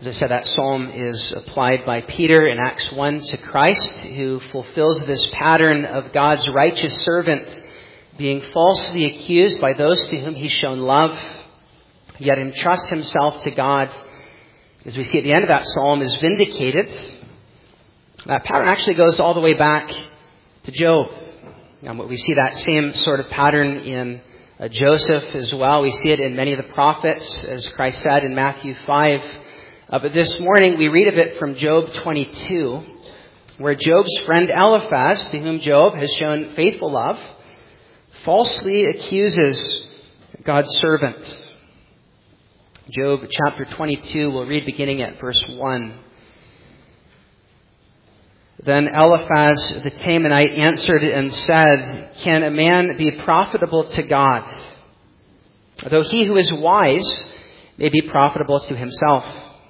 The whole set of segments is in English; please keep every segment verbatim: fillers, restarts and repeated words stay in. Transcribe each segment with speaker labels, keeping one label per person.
Speaker 1: As I said, that psalm is applied by Peter in Acts one to Christ, who fulfills this pattern of God's righteous servant being falsely accused by those to whom he's shown love, yet entrusts himself to God. As we see at the end of that psalm, is vindicated. That pattern actually goes all the way back to Job. And we see that same sort of pattern in uh, Joseph as well. We see it in many of the prophets, as Christ said in Matthew five. Uh, but this morning we read of it from Job twenty-two, where Job's friend Eliphaz, to whom Job has shown faithful love, falsely accuses God's servant. Job chapter twenty-two, we'll read beginning at verse one. Then Eliphaz the Temanite answered and said, "Can a man be profitable to God? Though he who is wise may be profitable to himself.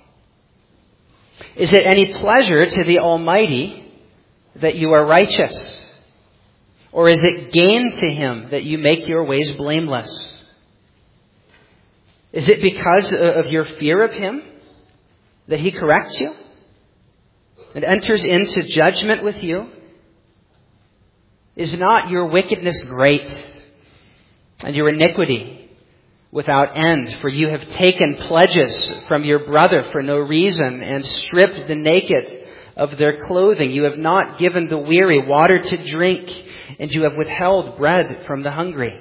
Speaker 1: Is it any pleasure to the Almighty that you are righteous? Or is it gain to him that you make your ways blameless? Is it because of your fear of him that he corrects you and enters into judgment with you? Is not your wickedness great and your iniquity without end? For you have taken pledges from your brother for no reason and stripped the naked of their clothing. You have not given the weary water to drink, and you have withheld bread from the hungry.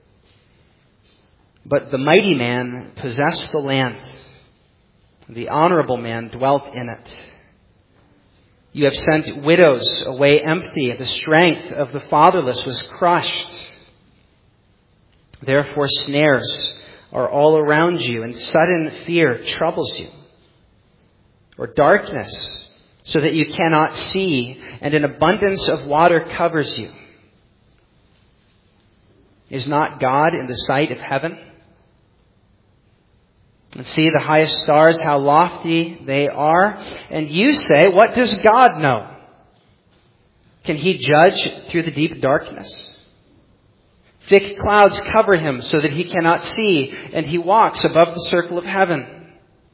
Speaker 1: But the mighty man possessed the land. The honorable man dwelt in it. You have sent widows away empty. The strength of the fatherless was crushed. Therefore snares are all around you, and sudden fear troubles you. Or darkness, so that you cannot see, and an abundance of water covers you. Is not God in the sight of heaven? And see the highest stars, how lofty they are. And you say, what does God know? Can he judge through the deep darkness? Thick clouds cover him so that he cannot see, and he walks above the circle of heaven.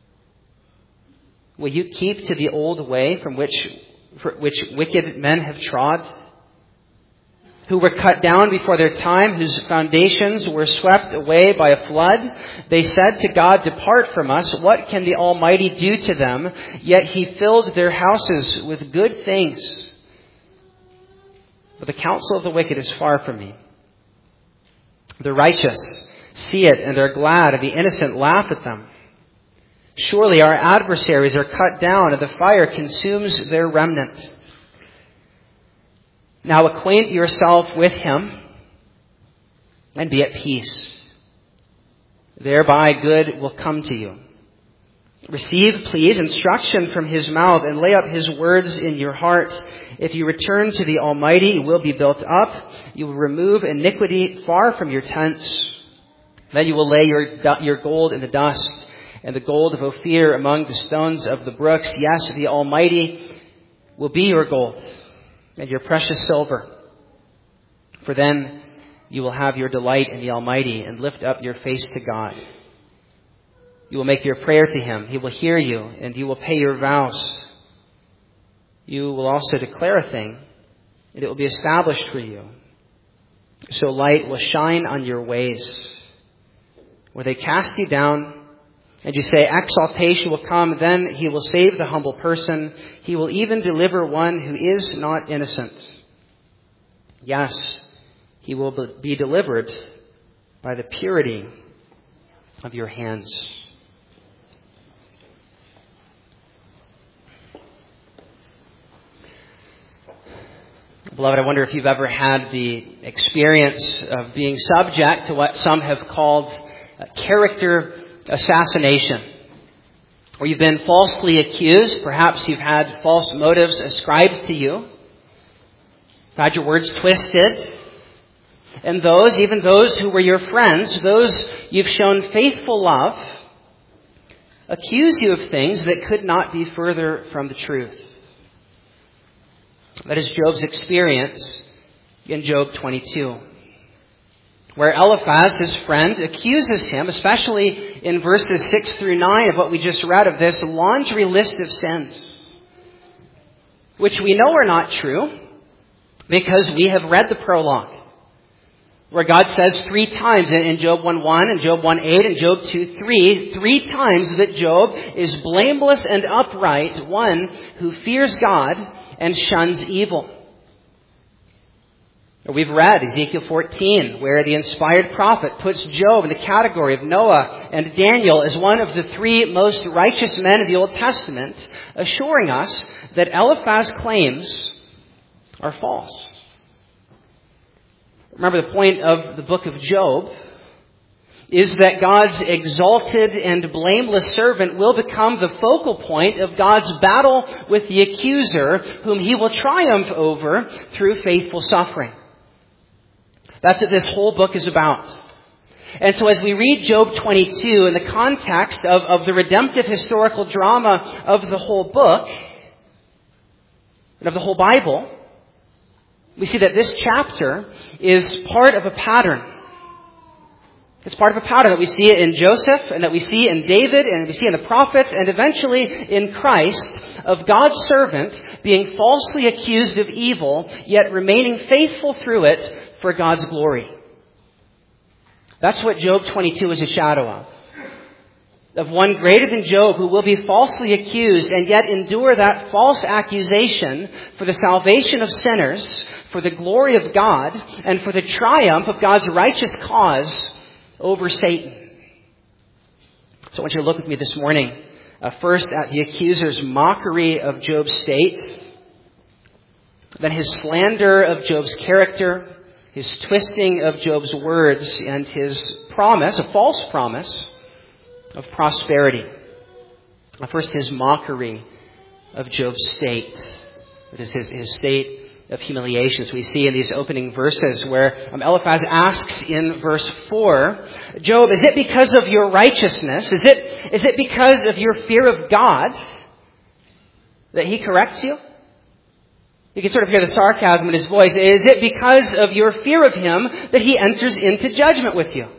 Speaker 1: Will you keep to the old way from which, for which wicked men have trod? Who were cut down before their time, whose foundations were swept away by a flood? They said to God, depart from us. What can the Almighty do to them? Yet he filled their houses with good things. But the counsel of the wicked is far from me. The righteous see it and are glad, and the innocent laugh at them. Surely our adversaries are cut down, and the fire consumes their remnant. Now acquaint yourself with him, and be at peace. Thereby good will come to you. Receive, please, instruction from his mouth, and lay up his words in your heart. If you return to the Almighty, you will be built up. You will remove iniquity far from your tents. Then you will lay your, your gold in the dust, and the gold of Ophir among the stones of the brooks. Yes, the Almighty will be your gold and your precious silver. For then you will have your delight in the Almighty, and lift up your face to God. You will make your prayer to him. He will hear you, and you will pay your vows. You will also declare a thing, and it will be established for you. So light will shine on your ways. Where they cast you down, and you say, exaltation will come, then he will save the humble person. He will even deliver one who is not innocent. Yes, he will be delivered by the purity of your hands. Beloved, I wonder if you've ever had the experience of being subject to what some have called character assassination, or you've been falsely accused. Perhaps you've had false motives ascribed to you, you've had your words twisted, and those, even those who were your friends, those you've shown faithful love, accuse you of things that could not be further from the truth. That is Job's experience in Job twenty-two. where Eliphaz, his friend, accuses him, especially in verses six through nine of what we just read, of this laundry list of sins, which we know are not true because we have read the prologue, where God says three times in Job one one and Job one eight and Job two three, three times that Job is blameless and upright, one who fears God and shuns evil. We've read Ezekiel fourteen, where the inspired prophet puts Job in the category of Noah and Daniel as one of the three most righteous men of the Old Testament, assuring us that Eliphaz's claims are false. Remember, the point of the book of Job is that God's exalted and blameless servant will become the focal point of God's battle with the accuser, whom he will triumph over through faithful suffering. That's what this whole book is about. And so as we read Job twenty-two in the context of, of the redemptive historical drama of the whole book, and of the whole Bible, we see that this chapter is part of a pattern. It's part of a pattern that we see in Joseph, and that we see in David, and we see in the prophets, and eventually in Christ, of God's servant being falsely accused of evil, yet remaining faithful through it for God's glory. That's what Job twenty-two is a shadow of. Of one greater than Job who will be falsely accused and yet endure that false accusation for the salvation of sinners, for the glory of God, and for the triumph of God's righteous cause over Satan. So I want you to look with me this morning, uh, first at the accuser's mockery of Job's state, then his slander of Job's character, his twisting of Job's words, and his promise, a false promise, of prosperity. First, his mockery of Job's state. It is his, his state of humiliation. So we see in these opening verses where um, Eliphaz asks in verse four, Job, is it because of your righteousness? Is it, is it because of your fear of God that he corrects you? You can sort of hear the sarcasm in his voice. Is it because of your fear of him that he enters into judgment with you?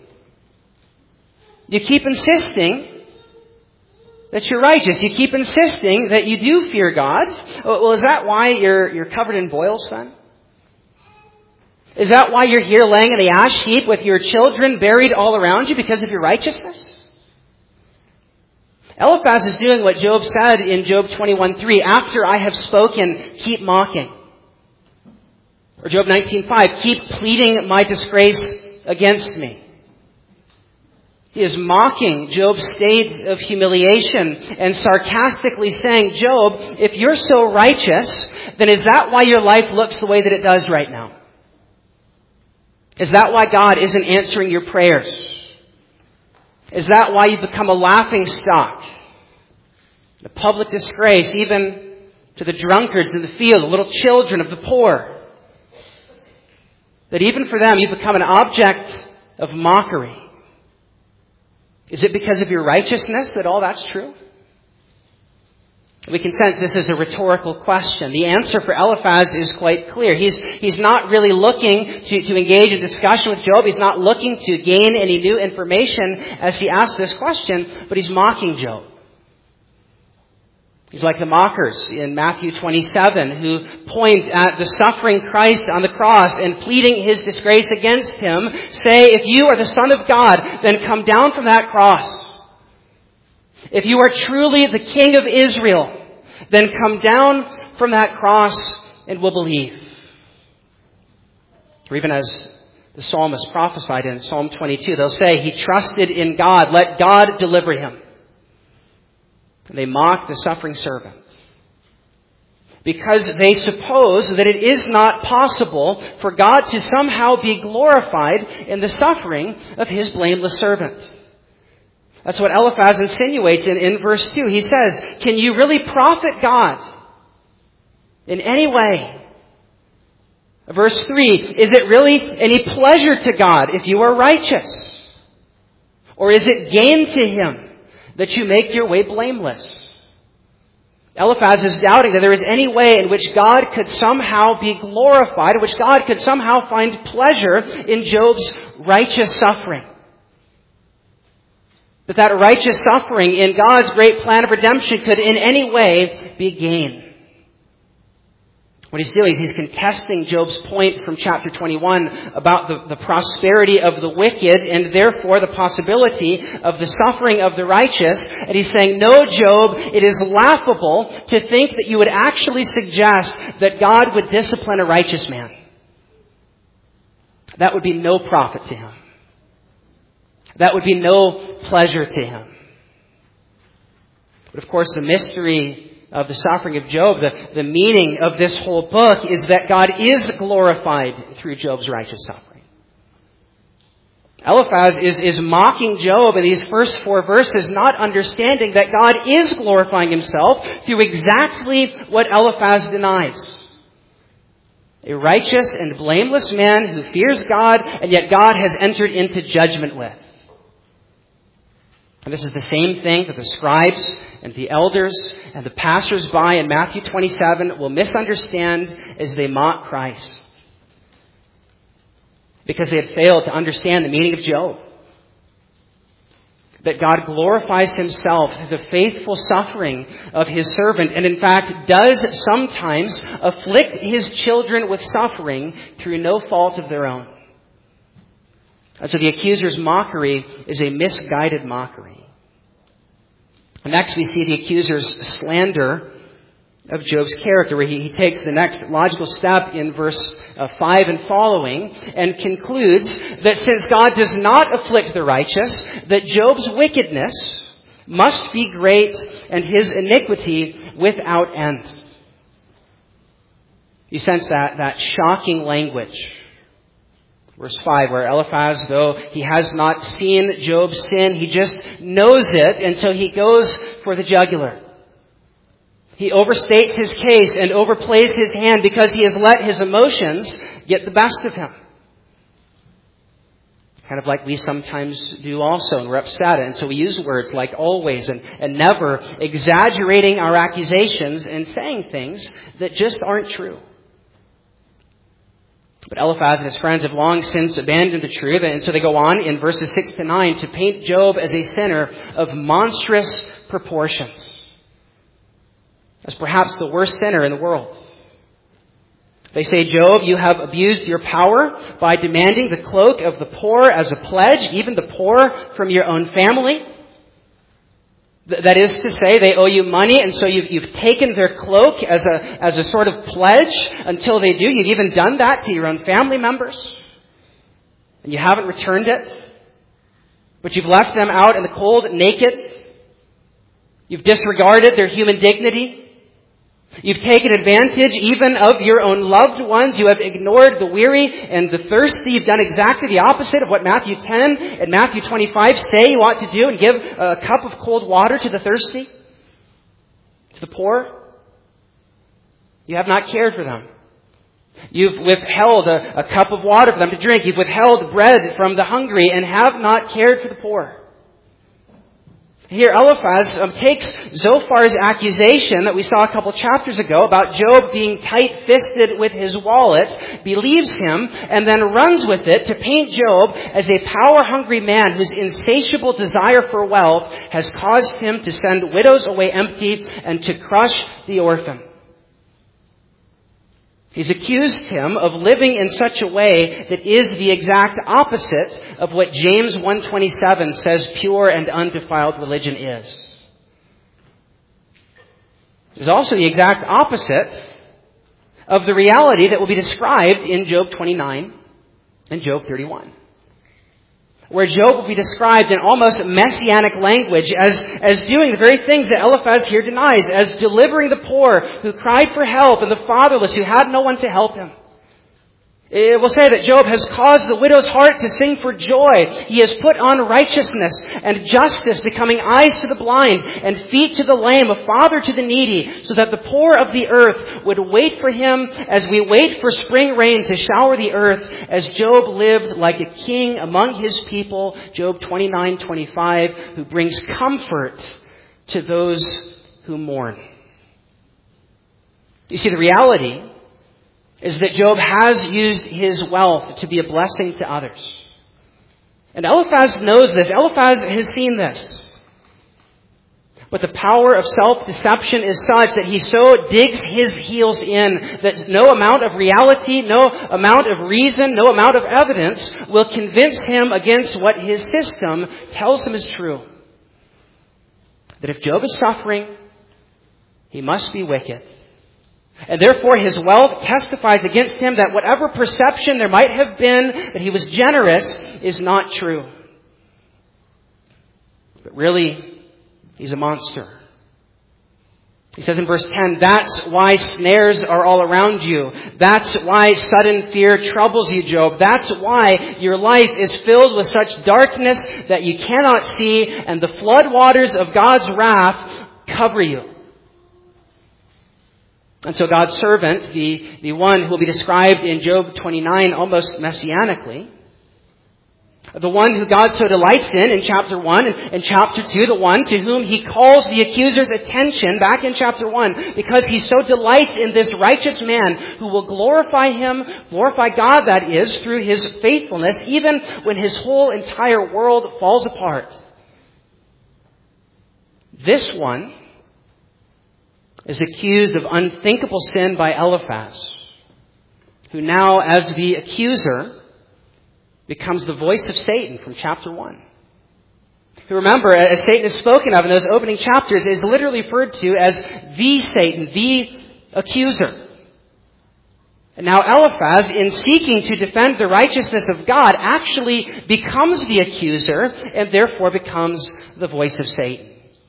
Speaker 1: You keep insisting that you're righteous. You keep insisting that you do fear God. Well, is that why you're, you're covered in boils then? Is that why you're here laying in the ash heap with your children buried all around you because of your righteousness? Eliphaz is doing what Job said in Job twenty-one three, after I have spoken, keep mocking. Or Job nineteen five, keep pleading my disgrace against me. He is mocking Job's state of humiliation and sarcastically saying, Job, if you're so righteous, then is that why your life looks the way that it does right now? Is that why God isn't answering your prayers? Is that why you've become a laughing stock? A public disgrace, even to the drunkards in the field, the little children of the poor. That even for them, you've become an object of mockery. Is it because of your righteousness that all that's true? We can sense this is a rhetorical question. The answer for Eliphaz is quite clear. He's, he's not really looking to, to engage in discussion with Job. He's not looking to gain any new information as he asks this question, but he's mocking Job. He's like the mockers in Matthew twenty-seven who point at the suffering Christ on the cross and pleading his disgrace against him, say, if you are the Son of God, then come down from that cross. If you are truly the King of Israel, then come down from that cross and we'll believe. Or even as the psalmist prophesied in Psalm twenty-two, they'll say, he trusted in God, let God deliver him. And they mock the suffering servant because they suppose that it is not possible for God to somehow be glorified in the suffering of his blameless servant. That's what Eliphaz insinuates in, in verse two. He says, can you really profit God in any way? Verse three, is it really any pleasure to God if you are righteous? Or is it gain to him that you make your way blameless? Eliphaz is doubting that there is any way in which God could somehow be glorified, in which God could somehow find pleasure in Job's righteous suffering. That that righteous suffering in God's great plan of redemption could in any way be gain. What he's doing is he's contesting Job's point from chapter twenty-one about the, the prosperity of the wicked and therefore the possibility of the suffering of the righteous. And he's saying, no, Job, it is laughable to think that you would actually suggest that God would discipline a righteous man. That would be no profit to him. That would be no pleasure to him. But of course, the mystery of the suffering of Job, the, the meaning of this whole book is that God is glorified through Job's righteous suffering. Eliphaz is, is mocking Job in these first four verses, not understanding that God is glorifying himself through exactly what Eliphaz denies. A righteous and blameless man who fears God, and yet God has entered into judgment with. And this is the same thing that the scribes and the elders and the passers-by in Matthew twenty-seven will misunderstand as they mock Christ. Because they had failed to understand the meaning of Job. That God glorifies himself through the faithful suffering of his servant, and in fact does sometimes afflict his children with suffering through no fault of their own. And so the accuser's mockery is a misguided mockery. And next we see the accuser's slander of Job's character, where he, he takes the next logical step in verse uh, five and following, and concludes that since God does not afflict the righteous, that Job's wickedness must be great and his iniquity without end. You sense that, that shocking language. Verse five, where Eliphaz, though he has not seen Job's sin, he just knows it, and so he goes for the jugular. He overstates his case and overplays his hand because he has let his emotions get the best of him. Kind of like we sometimes do also, and we're upset, and so we use words like always and, and never, exaggerating our accusations and saying things that just aren't true. But Eliphaz and his friends have long since abandoned the truth, and so they go on in verses six to nine to paint Job as a sinner of monstrous proportions, as perhaps the worst sinner in the world. They say, Job, you have abused your power by demanding the cloak of the poor as a pledge, even the poor from your own family. That is to say, they owe you money, and so you've, you've taken their cloak as a, as a sort of pledge until they do. You've even done that to your own family members, and you haven't returned it. But you've left them out in the cold, naked. You've disregarded their human dignity. You've taken advantage even of your own loved ones. You have ignored the weary and the thirsty. You've done exactly the opposite of what Matthew ten and Matthew twenty-five say you ought to do, and give a cup of cold water to the thirsty, to the poor. You have not cared for them. You've withheld a, a cup of water for them to drink. You've withheld bread from the hungry and have not cared for the poor. Here, Eliphaz um, takes Zophar's accusation that we saw a couple chapters ago about Job being tight-fisted with his wallet, believes him, and then runs with it to paint Job as a power-hungry man whose insatiable desire for wealth has caused him to send widows away empty and to crush the orphan. He's accused him of living in such a way that is the exact opposite of what James one twenty-seven says pure and undefiled religion is. It is also the exact opposite of the reality that will be described in Job twenty-nine and Job thirty-one. Where Job will be described in almost messianic language as, as doing the very things that Eliphaz here denies, as delivering the poor who cried for help and the fatherless who had no one to help him. It will say that Job has caused the widow's heart to sing for joy. He has put on righteousness and justice, becoming eyes to the blind and feet to the lame, a father to the needy, so that the poor of the earth would wait for him as we wait for spring rain to shower the earth, as Job lived like a king among his people, Job twenty-nine twenty-five, who brings comfort to those who mourn. You see, the reality is that Job has used his wealth to be a blessing to others. And Eliphaz knows this. Eliphaz has seen this. But the power of self-deception is such that he so digs his heels in that no amount of reality, no amount of reason, no amount of evidence will convince him against what his system tells him is true. That if Job is suffering, he must be wicked. And therefore his wealth testifies against him that whatever perception there might have been that he was generous is not true. But really, he's a monster. He says in verse ten, that's why snares are all around you. That's why sudden fear troubles you, Job. That's why your life is filled with such darkness that you cannot see, and the floodwaters of God's wrath cover you. And so God's servant, the, the one who will be described in Job twenty-nine almost messianically, the one who God so delights in in chapter one and, and chapter two, the one to whom he calls the accuser's attention back in chapter one because he so delights in this righteous man who will glorify him, glorify God that is, through his faithfulness even when his whole entire world falls apart. This one is accused of unthinkable sin by Eliphaz, who now, as the accuser, becomes the voice of Satan from chapter one. Who, remember, as Satan is spoken of in those opening chapters, is literally referred to as the Satan, the accuser. And now Eliphaz, in seeking to defend the righteousness of God, actually becomes the accuser and therefore becomes the voice of Satan.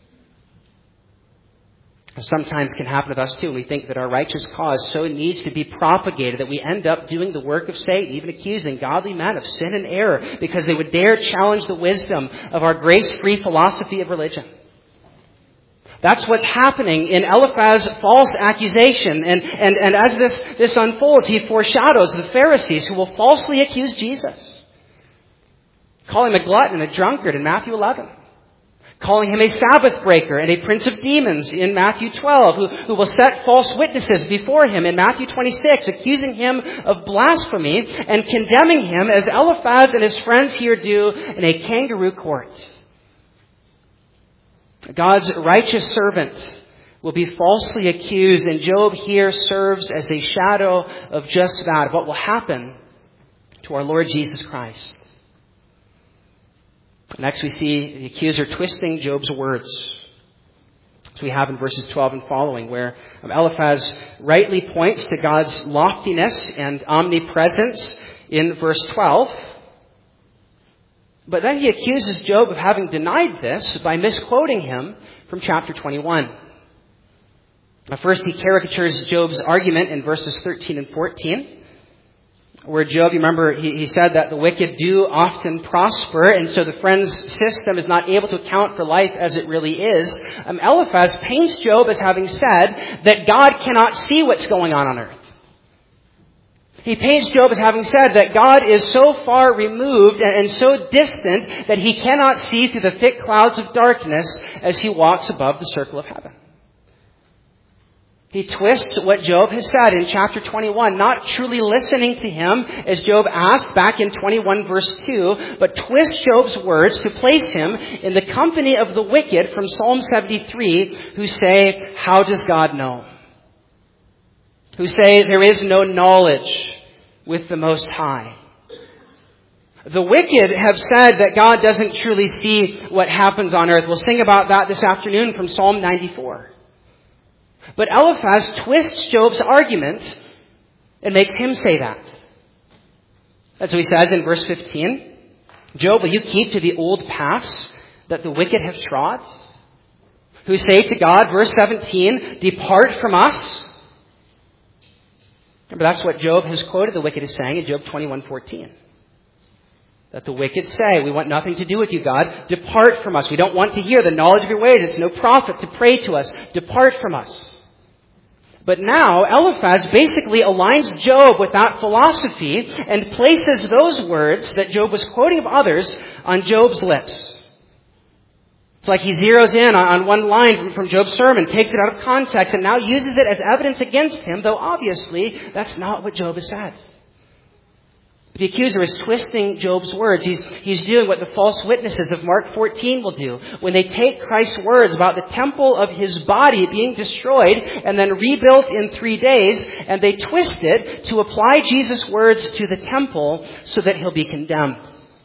Speaker 1: Sometimes can happen with us too. We think that our righteous cause so needs to be propagated that we end up doing the work of Satan, even accusing godly men of sin and error because they would dare challenge the wisdom of our grace-free philosophy of religion. That's what's happening in Eliphaz's false accusation. And, and, and as this, this unfolds, he foreshadows the Pharisees who will falsely accuse Jesus, calling him a glutton and a drunkard in Matthew eleven. Calling him a Sabbath breaker and a prince of demons in Matthew twelve, who, who will set false witnesses before him in Matthew twenty-six, accusing him of blasphemy and condemning him as Eliphaz and his friends here do in a kangaroo court. God's righteous servant will be falsely accused, and Job here serves as a shadow of just that, of what will happen to our Lord Jesus Christ. Next we see the accuser twisting Job's words. As we have in verses twelve and following, where Eliphaz rightly points to God's loftiness and omnipresence in verse twelve. But then he accuses Job of having denied this by misquoting him from chapter twenty-one. Now first he caricatures Job's argument in verses thirteen and fourteen. Where Job, you remember, he, he said that the wicked do often prosper, and so the friend's system is not able to account for life as it really is. Um, Eliphaz paints Job as having said that God cannot see what's going on on earth. He paints Job as having said that God is so far removed and, and so distant that he cannot see through the thick clouds of darkness as he walks above the circle of heaven. He twists what Job has said in chapter twenty-one, not truly listening to him, as Job asked back in twenty-one verse two, but twists Job's words to place him in the company of the wicked from Psalm seventy-three, who say, how does God know? Who say, there is no knowledge with the Most High. The wicked have said that God doesn't truly see what happens on earth. We'll sing about that this afternoon from Psalm ninety-four. But Eliphaz twists Job's argument and makes him say that. That's what he says in verse fifteen. Job, will you keep to the old paths that the wicked have trod? Who say to God, verse seventeen, depart from us. Remember, that's what Job has quoted the wicked as saying in Job twenty-one fourteen. That the wicked say, we want nothing to do with you, God. Depart from us. We don't want to hear the knowledge of your ways. It's no profit to pray to us. Depart from us. But now Eliphaz basically aligns Job with that philosophy and places those words that Job was quoting of others on Job's lips. It's like he zeroes in on one line from, from Job's sermon, takes it out of context, and now uses it as evidence against him, though obviously that's not what Job has said. But the accuser is twisting Job's words. He's, he's doing what the false witnesses of Mark fourteen will do. When they take Christ's words about the temple of his body being destroyed and then rebuilt in three days, and they twist it to apply Jesus' words to the temple so that he'll be condemned.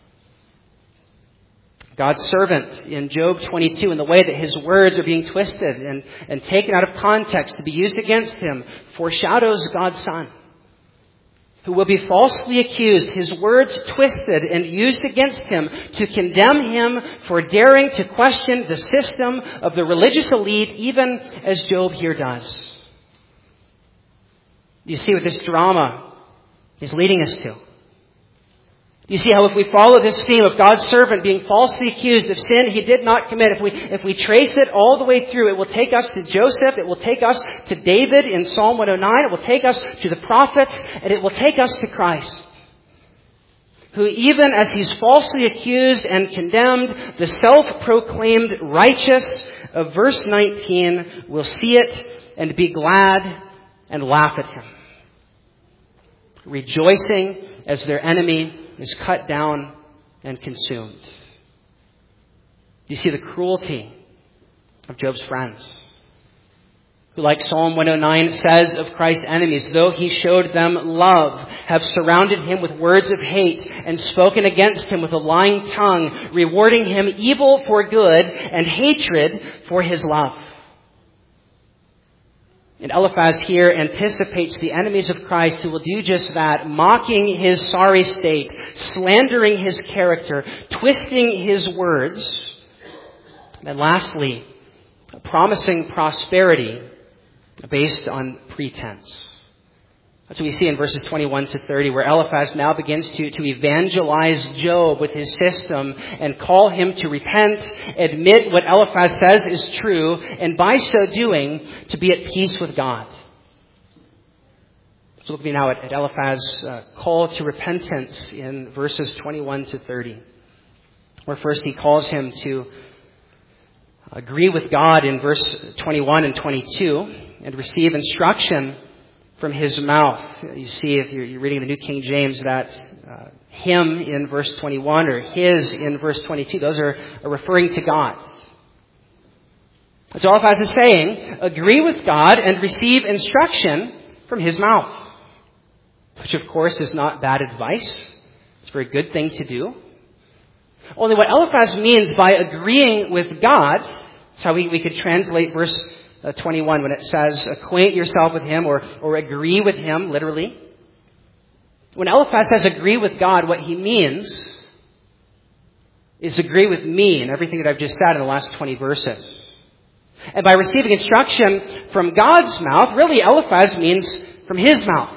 Speaker 1: God's servant in Job twenty-two, in the way that his words are being twisted and, and taken out of context to be used against him, foreshadows God's Son, who will be falsely accused, his words twisted and used against him to condemn him for daring to question the system of the religious elite, even as Job here does. You see what this drama is leading us to. You see how if we follow this theme of God's servant being falsely accused of sin he did not commit, if we, if we trace it all the way through, it will take us to Joseph, it will take us to David in Psalm one oh nine, it will take us to the prophets, and it will take us to Christ, who even as he's falsely accused and condemned, the self-proclaimed righteous of verse nineteen will see it and be glad and laugh at him, rejoicing as their enemy is cut down and consumed. You see the cruelty of Job's friends, who, like Psalm one oh nine says of Christ's enemies, though he showed them love, have surrounded him with words of hate and spoken against him with a lying tongue, rewarding him evil for good and hatred for his love. And Eliphaz here anticipates the enemies of Christ who will do just that, mocking his sorry state, slandering his character, twisting his words. And lastly, promising prosperity based on pretense. That's what we see in verses twenty-one to thirty, where Eliphaz now begins to, to evangelize Job with his system and call him to repent, admit what Eliphaz says is true, and by so doing, to be at peace with God. So look at me now at, at Eliphaz's uh, call to repentance in verses twenty-one to thirty, where first he calls him to agree with God in verse twenty-one and twenty-two and receive instruction from his mouth. You see, if you're, you're reading the New King James, that uh, him in verse twenty-one or his in verse twenty-two, those are, are referring to God. So Eliphaz is saying, agree with God and receive instruction from his mouth, which of course is not bad advice. It's a very good thing to do. Only what Eliphaz means by agreeing with God, that's how we, we could translate verse Uh, twenty-one, when it says, acquaint yourself with him, or, or agree with him, literally. When Eliphaz says agree with God, what he means is agree with me in everything that I've just said in the last twenty verses. And by receiving instruction from God's mouth, really Eliphaz means from his mouth.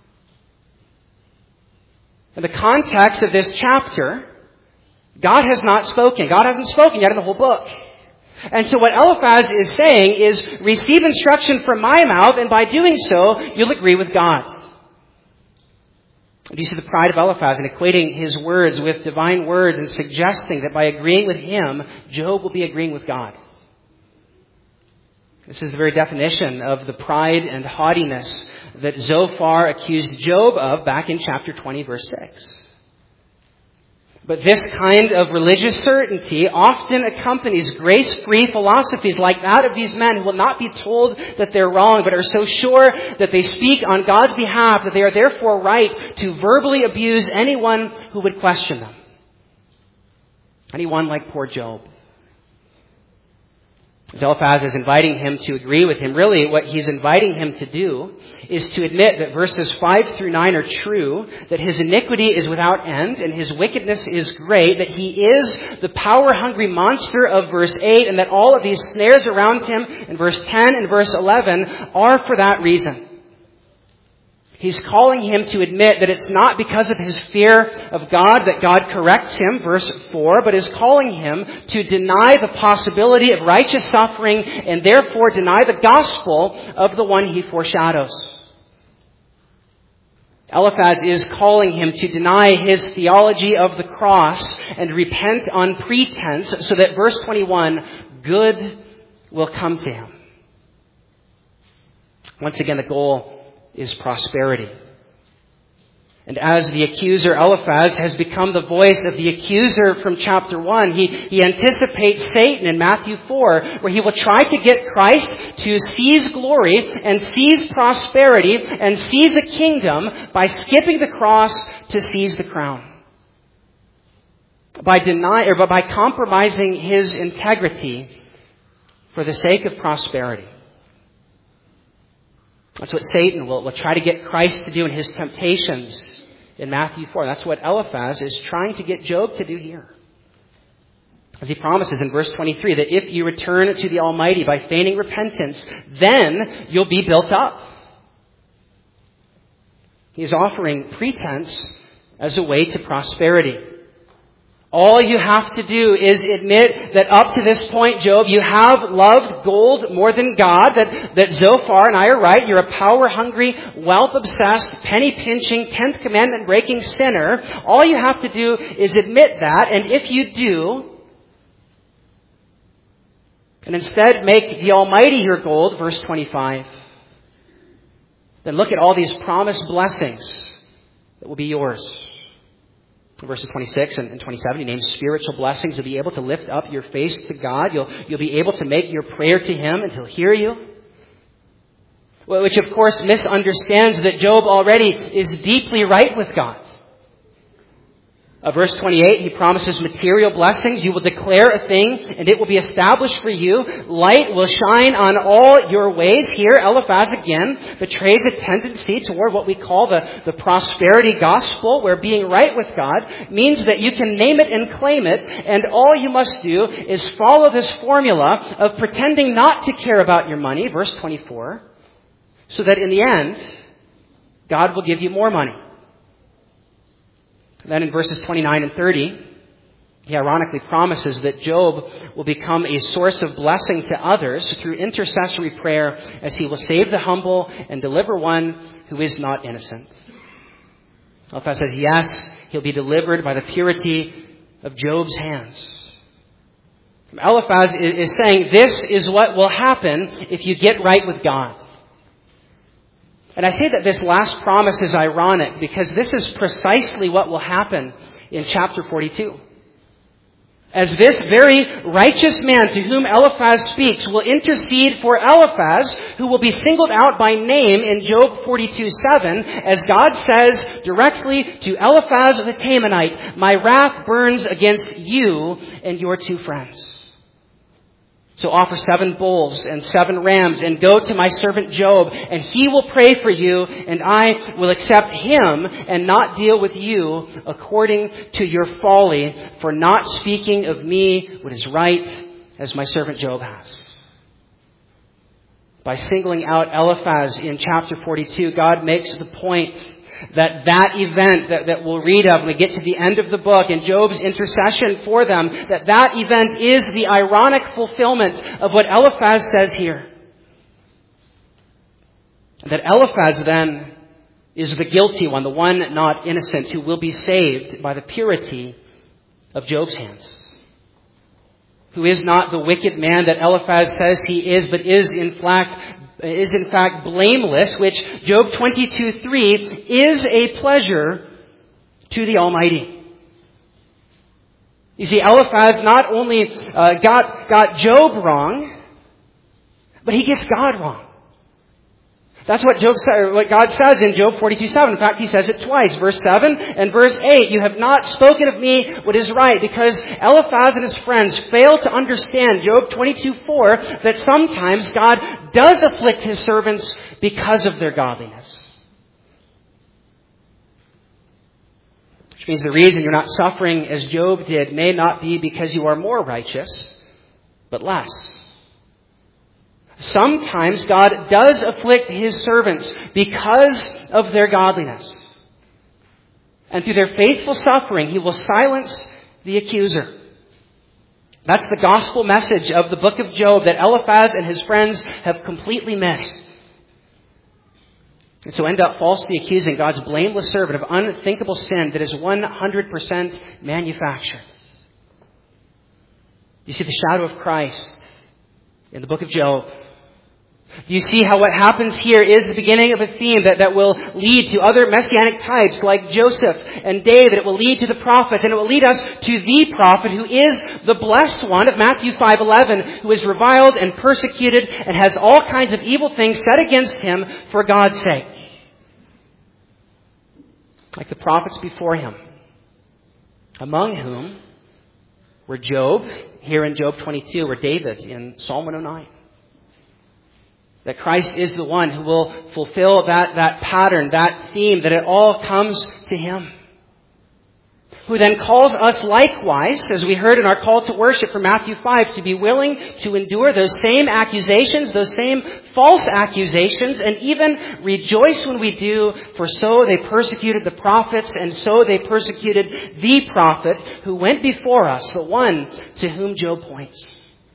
Speaker 1: In the context of this chapter, God has not spoken. God hasn't spoken yet in the whole book. And so what Eliphaz is saying is, receive instruction from my mouth, and by doing so, you'll agree with God. Do you see the pride of Eliphaz in equating his words with divine words and suggesting that by agreeing with him, Job will be agreeing with God? This is the very definition of the pride and haughtiness that Zophar accused Job of back in chapter twenty, verse six. But this kind of religious certainty often accompanies grace-free philosophies like that of these men who will not be told that they're wrong, but are so sure that they speak on God's behalf that they are therefore right to verbally abuse anyone who would question them. Anyone like poor Job. Eliphaz is inviting him to agree with him. Really, what he's inviting him to do is to admit that verses five through nine are true, that his iniquity is without end and his wickedness is great, that he is the power-hungry monster of verse eight, and that all of these snares around him in verse ten and verse eleven are for that reason. He's calling him to admit that it's not because of his fear of God that God corrects him, verse four, but is calling him to deny the possibility of righteous suffering and therefore deny the gospel of the one he foreshadows. Eliphaz is calling him to deny his theology of the cross and repent on pretense so that, verse twenty-one, good will come to him. Once again, the goal is prosperity. And as the accuser, Eliphaz has become the voice of the accuser from chapter one. He, he anticipates Satan in Matthew four, where he will try to get Christ to seize glory and seize prosperity and seize a kingdom by skipping the cross to seize the crown. By denying, or by compromising his integrity for the sake of prosperity. That's what Satan will, will try to get Christ to do in his temptations in Matthew four. That's what Eliphaz is trying to get Job to do here. As he promises in verse twenty-three, that if you return to the Almighty by feigning repentance, then you'll be built up. He is offering pretense as a way to prosperity. All you have to do is admit that up to this point, Job, you have loved gold more than God, that, that Zophar and I are right. You're a power-hungry, wealth-obsessed, penny-pinching, tenth commandment-breaking sinner. All you have to do is admit that, and if you do, and instead make the Almighty your gold, verse twenty-five, then look at all these promised blessings that will be yours. Verses twenty-six and twenty-seven, he names spiritual blessings. You'll be able to lift up your face to God. You'll, you'll be able to make your prayer to Him and He'll hear you. Which, of course, misunderstands that Job already is deeply right with God. Uh, verse twenty-eight, he promises material blessings. You will declare a thing and it will be established for you. Light will shine on all your ways. Here, Eliphaz again betrays a tendency toward what we call the, the prosperity gospel, where being right with God means that you can name it and claim it, and all you must do is follow this formula of pretending not to care about your money, verse twenty-four, so that in the end, God will give you more money. Then in verses twenty-nine and thirty, he ironically promises that Job will become a source of blessing to others through intercessory prayer, as he will save the humble and deliver one who is not innocent. Eliphaz says, yes, he'll be delivered by the purity of Job's hands. Eliphaz is saying this is what will happen if you get right with God. And I say that this last promise is ironic because this is precisely what will happen in chapter forty-two. As this very righteous man to whom Eliphaz speaks will intercede for Eliphaz, who will be singled out by name in Job forty-two seven, as God says directly to Eliphaz the Temanite, my wrath burns against you and your two friends. So offer seven bulls and seven rams and go to my servant Job, and he will pray for you, and I will accept him and not deal with you according to your folly for not speaking of me what is right, as my servant Job has. By singling out Eliphaz in chapter forty-two, God makes the point that that event that, that we'll read of when we get to the end of the book and Job's intercession for them, that that event is the ironic fulfillment of what Eliphaz says here. And that Eliphaz then is the guilty one, the one not innocent, who will be saved by the purity of Job's hands. Who is not the wicked man that Eliphaz says he is, but is in fact is in fact blameless, which Job twenty-two three is a pleasure to the Almighty. You see, Eliphaz not only uh, got, got Job wrong, but he gets God wrong. That's what Job what God says in Job forty-two seven. In fact, he says it twice. Verse seven and verse eight. You have not spoken of me what is right, because Eliphaz and his friends fail to understand Job twenty-two four, that sometimes God does afflict his servants because of their godliness. Which means the reason you're not suffering as Job did may not be because you are more righteous, but less. Sometimes God does afflict His servants because of their godliness. And through their faithful suffering, He will silence the accuser. That's the gospel message of the book of Job that Eliphaz and his friends have completely missed. And so end up falsely accusing God's blameless servant of unthinkable sin that is one hundred percent manufactured. You see the shadow of Christ in the book of Job. Do you see how what happens here is the beginning of a theme that, that will lead to other messianic types like Joseph and David? It will lead to the prophets, and it will lead us to the prophet who is the blessed one of Matthew five eleven, who is reviled and persecuted and has all kinds of evil things said against him for God's sake. Like the prophets before him, among whom were Job, here in Job twenty-two, or David in Psalm one oh nine. That Christ is the one who will fulfill that, that pattern, that theme, that it all comes to him. Who then calls us likewise, as we heard in our call to worship from Matthew five, to be willing to endure those same accusations, those same false accusations, and even rejoice when we do, for so they persecuted the prophets, and so they persecuted the prophet who went before us, the one to whom Job points.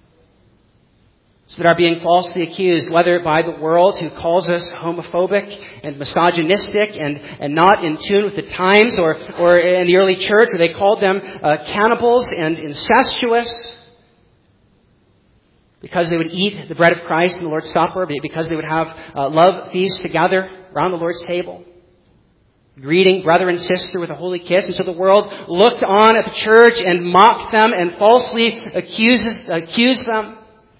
Speaker 1: So that our being falsely accused, whether by the world who calls us homophobic and misogynistic and, and not in tune with the times, or, or in the early church where they called them uh, cannibals and incestuous, because they would eat the bread of Christ in the Lord's Supper, because they would have uh, love feasts together around the Lord's table, greeting brother and sister with a holy kiss. And so the world looked on at the church and mocked them and falsely accuses, accused them.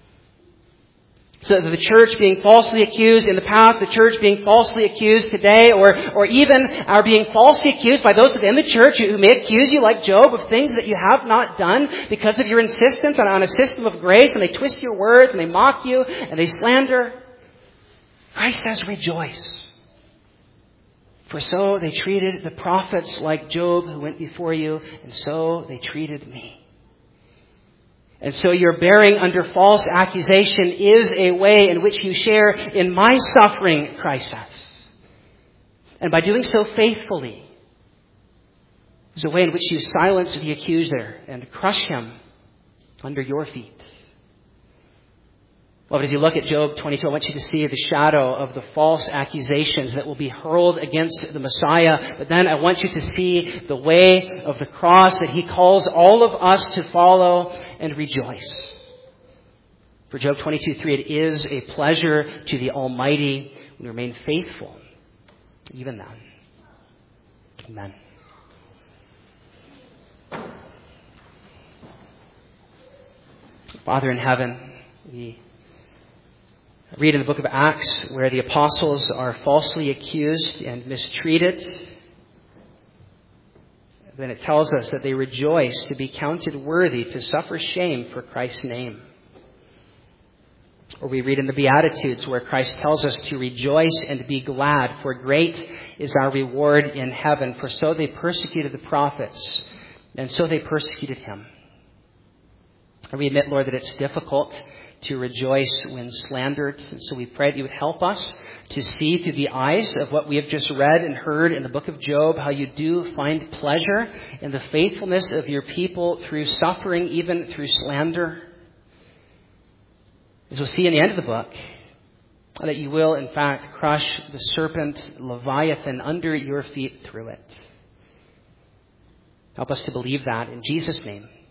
Speaker 1: So the church being falsely accused in the past, the church being falsely accused today, or or even are being falsely accused by those within the church who may accuse you, like Job, of things that you have not done because of your insistence on, on a system of grace, and they twist your words, and they mock you, and they slander. Christ says, rejoice. For so they treated the prophets like Job who went before you, and so they treated me. And so your bearing under false accusation is a way in which you share in my suffering, Christ says. And by doing so faithfully, is a way in which you silence the accuser and crush him under your feet. Well, as you look at Job twenty-two, I want you to see the shadow of the false accusations that will be hurled against the Messiah. But then I want you to see the way of the cross that he calls all of us to follow and rejoice. For Job twenty-two three, it is a pleasure to the Almighty when we remain faithful, even then. Amen. Father in heaven, we read in the book of Acts where the apostles are falsely accused and mistreated. Then it tells us that they rejoice to be counted worthy to suffer shame for Christ's name. Or we read in the Beatitudes where Christ tells us to rejoice and be glad, for great is our reward in heaven. For so they persecuted the prophets, and so they persecuted him. And we admit, Lord, that it's difficult to rejoice when slandered. And so we pray that you would help us to see through the eyes of what we have just read and heard in the book of Job, how you do find pleasure in the faithfulness of your people through suffering, even through slander. As we'll see in the end of the book, that you will, in fact, crush the serpent Leviathan under your feet through it. Help us to believe that in Jesus' name.